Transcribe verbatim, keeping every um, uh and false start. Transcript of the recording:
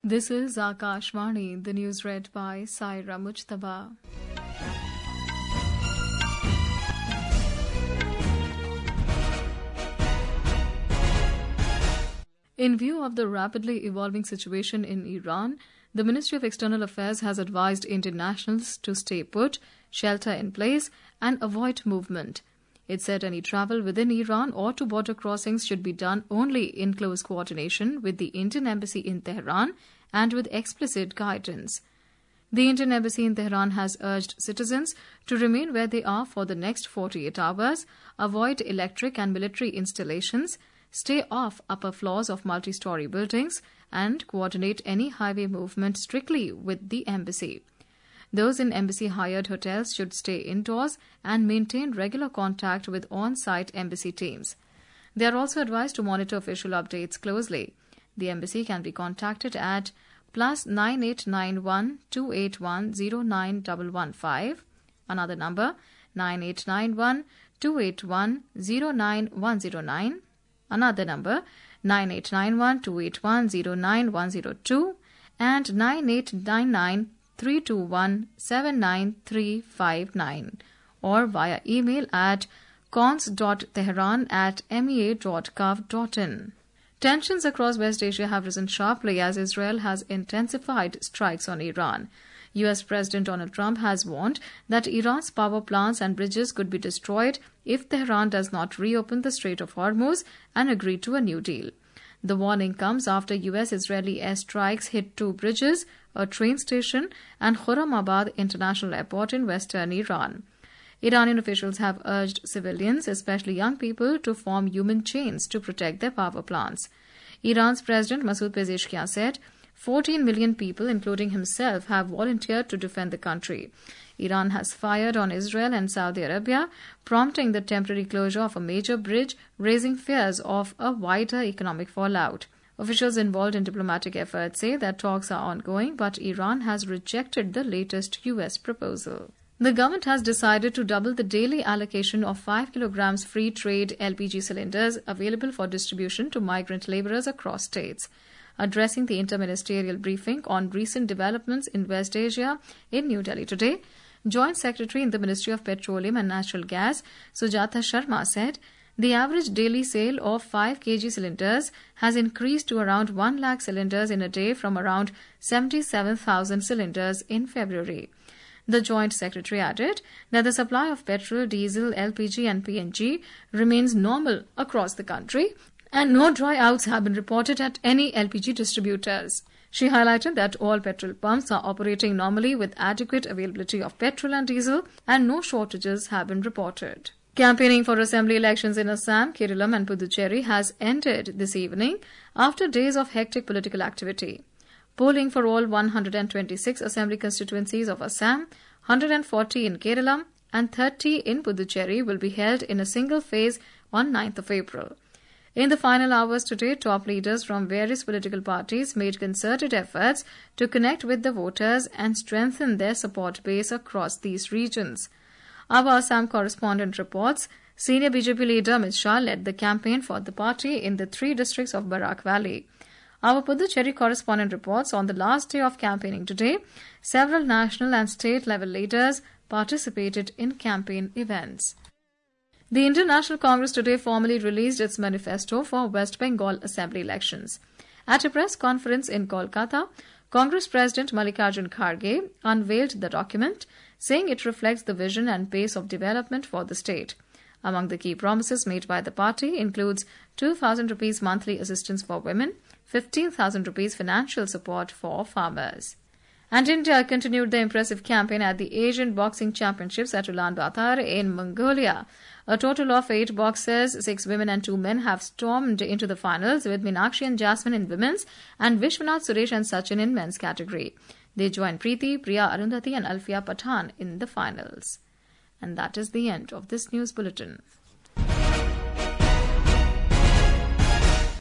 This is Akashvani, the news read by Saira Mujtaba. In view of the rapidly evolving situation in Iran, the Ministry of External Affairs has advised Indian nationals to stay put, shelter in place, and avoid movement. It said any travel within Iran or to border crossings should be done only in close coordination with the Indian Embassy in Tehran and with explicit guidance. The Indian Embassy in Tehran has urged citizens to remain where they are for the next forty-eight hours, avoid electric and military installations, stay off upper floors of multi-story buildings, and coordinate any highway movement strictly with the embassy. Those in embassy-hired hotels should stay indoors and maintain regular contact with on-site embassy teams. They are also advised to monitor official updates closely. The embassy can be contacted at plus nine eight nine one two eight one zero nine one one five, another number nine eight nine one two eight one zero nine one zero nine, another number nine eight nine one two eight one zero nine one zero two, and nine eight nine nine three two one seven nine three five nine, or via email at cons dot tehran at m e a dot gov dot in. Tensions across West Asia have risen sharply as Israel has intensified strikes on Iran. U S President Donald Trump has warned that Iran's power plants and bridges could be destroyed if Tehran does not reopen the Strait of Hormuz and agree to a new deal. The warning comes after U S-Israeli airstrikes hit two bridges, a train station, and Khurramabad International Airport in western Iran. Iranian officials have urged civilians, especially young people, to form human chains to protect their power plants. Iran's President Masoud Pezeshkian said fourteen million people, including himself, have volunteered to defend the country. Iran has fired on Israel and Saudi Arabia, prompting the temporary closure of a major bridge, raising fears of a wider economic fallout. Officials involved in diplomatic efforts say that talks are ongoing, but Iran has rejected the latest U S proposal. The government has decided to double the daily allocation of five kilograms free trade L P G cylinders available for distribution to migrant labourers across states. Addressing the interministerial briefing on recent developments in West Asia in New Delhi today, Joint Secretary in the Ministry of Petroleum and Natural Gas, Sujata Sharma, said the average daily sale of five kilograms cylinders has increased to around one lakh cylinders in a day from around seventy-seven thousand cylinders in February. The Joint Secretary added that the supply of petrol, diesel, L P G and P N G remains normal across the country and no dry outs have been reported at any L P G distributors. She highlighted that all petrol pumps are operating normally with adequate availability of petrol and diesel and no shortages have been reported. Campaigning for assembly elections in Assam, Kerala and Puducherry has ended this evening after days of hectic political activity. Polling for all one hundred twenty-six assembly constituencies of Assam, one hundred forty in Kerala and thirty in Puducherry will be held in a single phase on ninth of April. In the final hours today, top leaders from various political parties made concerted efforts to connect with the voters and strengthen their support base across these regions. Our Assam correspondent reports senior B J P leader Amit Shah led the campaign for the party in the three districts of Barak Valley. Our Puducherry correspondent reports on the last day of campaigning today, several national and state level leaders participated in campaign events. The Indian National Congress today formally released its manifesto for West Bengal Assembly elections. At a press conference in Kolkata, Congress President Mallikarjun Kharge unveiled the document, saying it reflects the vision and pace of development for the state. Among the key promises made by the party includes two thousand rupees monthly assistance for women, fifteen thousand rupees financial support for farmers. And India continued the impressive campaign at the Asian Boxing Championships at Ulaanbaatar in Mongolia. A total of eight boxers, six women and two men have stormed into the finals, with Meenakshi and Jasmine in women's and Vishwanath, Suresh and Sachin in men's category. They joined Preeti, Priya, Arundhati and Alfia Pathan in the finals. And that is the end of this news bulletin.